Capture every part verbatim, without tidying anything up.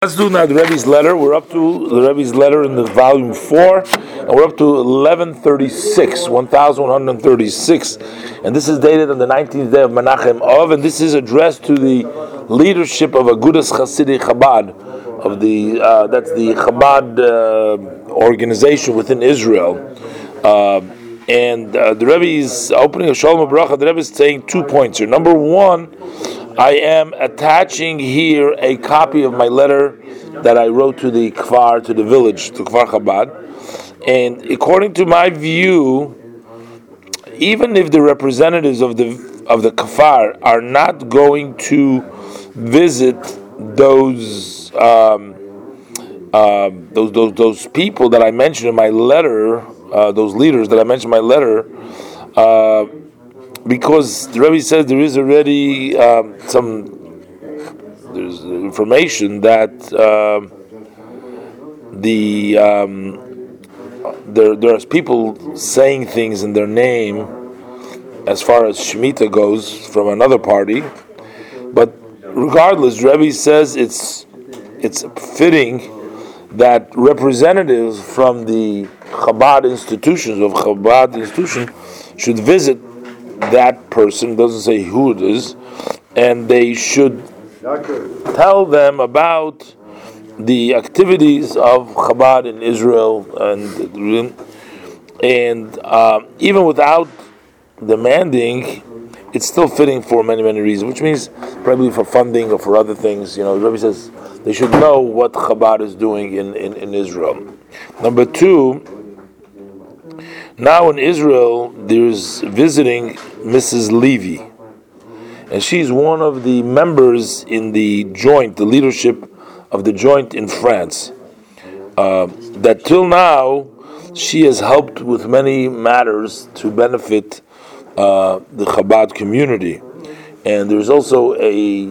Let's do now the Rebbe's letter. We're up to the Rebbe's letter in the volume four, and we're up to eleven thirty-six, one thousand one hundred thirty-six, and this is dated on the nineteenth day of Menachem Av, and this is addressed to the leadership of Agudas Chassidic Chabad, of the uh, that's the Chabad uh, organization within Israel. Uh, and uh, the Rebbe is opening a Shalom Bracha. The Rebbe is saying two points here. Number one, I am attaching here a copy of my letter that I wrote to the Kfar, to the village, to Kfar Chabad. And according to my view, even if the representatives of the of the Kfar are not going to visit those um, uh, those those those people that I mentioned in my letter, uh, those leaders that I mentioned in my letter. Uh, Because the Rebbe says there is already um, some there's information that uh, the um, there there's people saying things in their name as far as Shemitah goes from another party, but regardless, Rebbe says it's it's fitting that representatives from the Chabad institutions of Chabad institution should visit that person, doesn't say who it is, and they should tell them about the activities of Chabad in Israel, and and uh, even without demanding, it's still fitting for many many reasons, which means probably for funding or for other things. You know, the Rebbe says they should know what Chabad is doing in, in, in Israel. Number two, now in Israel, there's visiting Missus Levy, and she's one of the members in the joint, the leadership of the joint in France. Uh, that till now, she has helped with many matters to benefit uh, the Chabad community. And there's also a,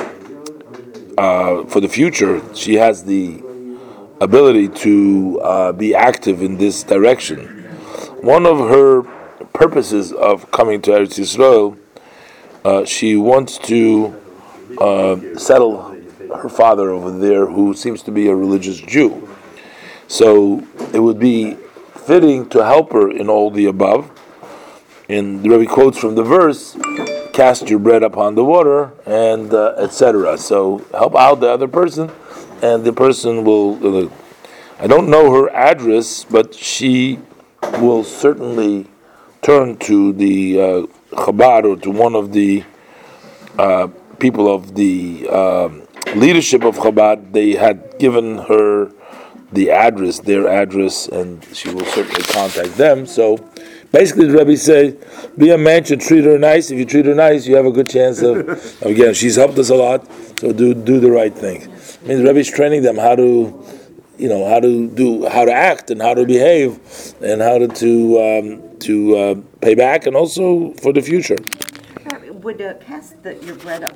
uh, for the future, she has the ability to uh, be active in this direction. One of her purposes of coming to Eretz Yisrael, uh, she wants to uh, settle her father over there, who seems to be a religious Jew. So it would be fitting to help her in all the above. And the Rebbe quotes from the verse, "Cast your bread upon the water," and uh, et cetera. So help out the other person, and the person will. Uh, I don't know her address, but she will certainly turn to the uh, Chabad or to one of the uh, people of the uh, leadership of Chabad. They had given her the address, their address, and she will certainly contact them. So basically, the Rebbe says, be a man, should treat her nice. If you treat her nice, you have a good chance of, again, she's helped us a lot, so do do the right thing. I mean, the Rebbe is training them how to you know how to do, how to act, and how to behave, and how to to, um, to uh, pay back, and also for the future. Would uh, cast the, your bread up